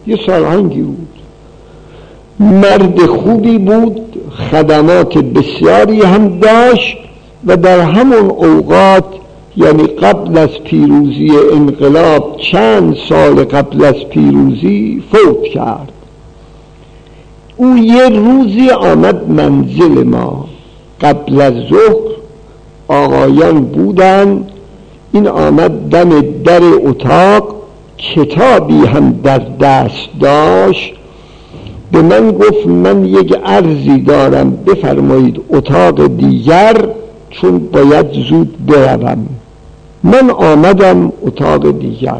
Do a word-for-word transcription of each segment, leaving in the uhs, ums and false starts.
یه سرهنگی بود، مرد خوبی بود، خدمات بسیاری هم داشت و در همون اوقات، یعنی قبل از پیروزی انقلاب، چند سال قبل از پیروزی فوت کرد. او یه روزی آمد منزل ما، قبل از ظهر آقایان بودن، این آمد دم در اتاق، کتابی هم در دست داشت، به من گفت من یک عرضی دارم بفرمایید اتاق دیگر، چون باید زود بروم. من آمدم اتاق دیگر،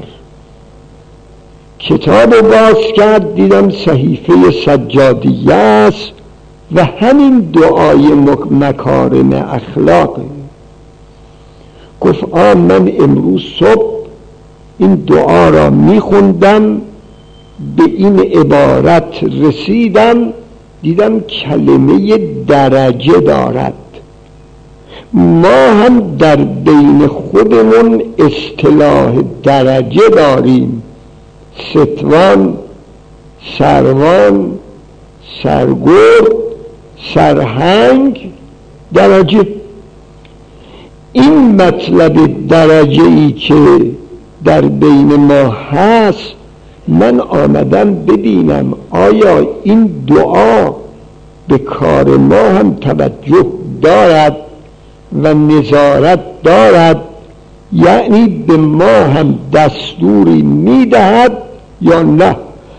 کتاب باز کرد، دیدم صحیفه سجادیه است و همین دعای مکارم اخلاقه. گفت آ من امروز صبح این دعا را میخوندم، به این عبارت رسیدم، دیدم کلمه درجه دارد. ما هم در بین خودمون اصطلاح درجه داریم، ستوان، سروان، سرگرد، سرهنگ، درجه. این مطلب درجه ای که در بین ما هست، من آمدم ببینم آیا این دعا به کار ما هم توجه دارد و نظارت دارد، یعنی به ما هم دستوری میدهد یا نه.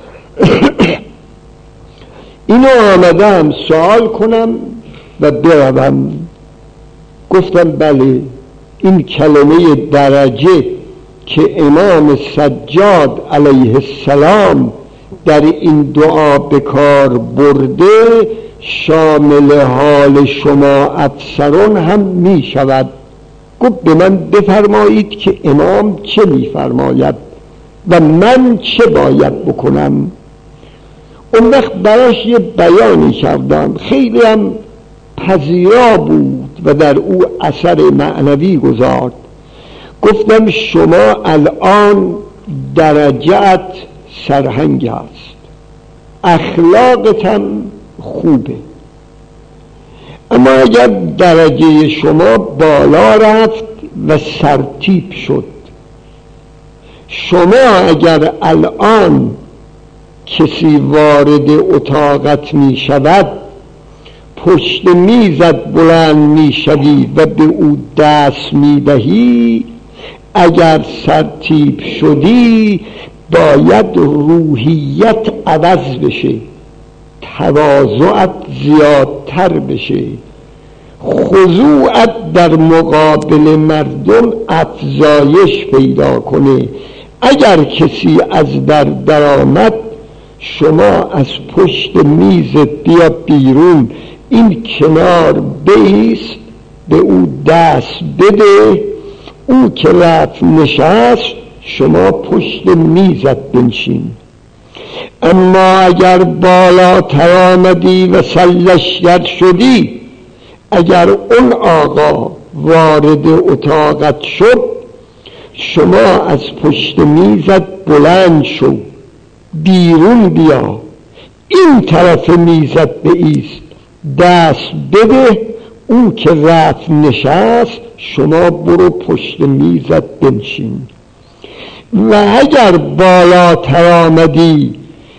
اینو آمدم سوال کنم و بروم. گفتم بله، این کلمه درجه که امام سجاد علیه السلام در این دعا به کار برده، شامل حال شما افسران هم می شود. گفت به من بفرمایید که امام چه می فرماید و من چه باید بکنم. اون وقت براش یه بیانی کردم، خیلی هم پذیرا بود و در او اثر معنوی گذارد. گفتم شما الان درجت سرهنگ است، اخلاقت هم خوبه، اما اگر درجه شما بالا رفت و سرتیپ شد، شما اگر الان کسی وارد اتاقت می شود، پشت میزت بلند می شوی و به او دست می دهی، اگر سرتیپ شدی باید روحیت عوض بشه، تواضعت زیادتر بشه، خضوعت در مقابل مردم افزایش پیدا کنه. اگر کسی از در درآمد، شما از پشت میزت بیا بیرون، این کنار بایست، به او دست بده، او که رفت نشست، شما پشت میزت بنشین. اما اگر بالاتر آمدی و سرلشکر شدی، اگر اون آقا وارد اتاقت شد، شما از پشت میزت بلند شو، بیرون بیا، این طرف میزت بایست، دست بده، او که رفت نشست، شما برو پشت میزت بنشین. و اگر بالاتر آمدی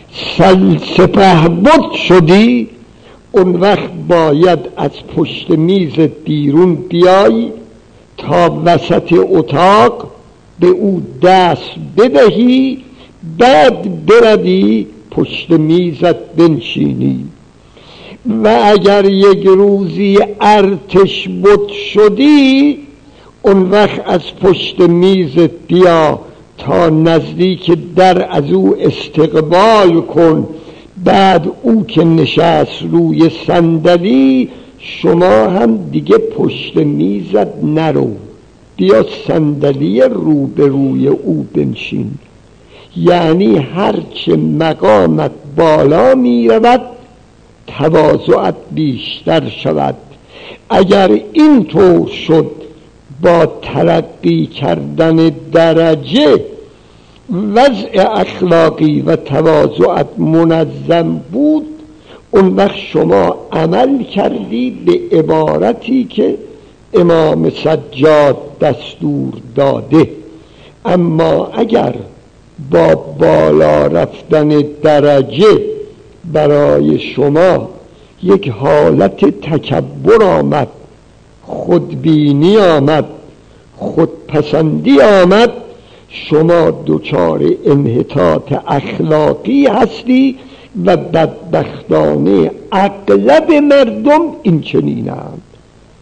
سپهبد شدی، اون وقت باید از پشت میزت بیرون بیای تا وسط اتاق به او دست بدهی، بعد بروی پشت میزت بنشینی. و اگر یک روزی ارتش بد شدی، اون وقت از پشت میزت بیا تا نزدیک در از او استقبال کن، بعد او که نشست روی صندلی، شما هم دیگه پشت میزت نرو، بیا صندلی روبروی او بنشین. یعنی هرچه مقامت بالا می رود، تواضعت بیشتر شود. اگر این طور شد، با ترقی کردن درجه وضع اخلاقی و تواضعت منظم بود، اون وقت شما عمل کردی به عبارتی که امام سجاد دستور داده. اما اگر با بالا رفتن درجه برای شما یک حالت تکبر آمد، خودبینی آمد، خودپسندی آمد، شما دچار انحطاط اخلاقی هستی و بدبختانه اغلب مردم این چنینند.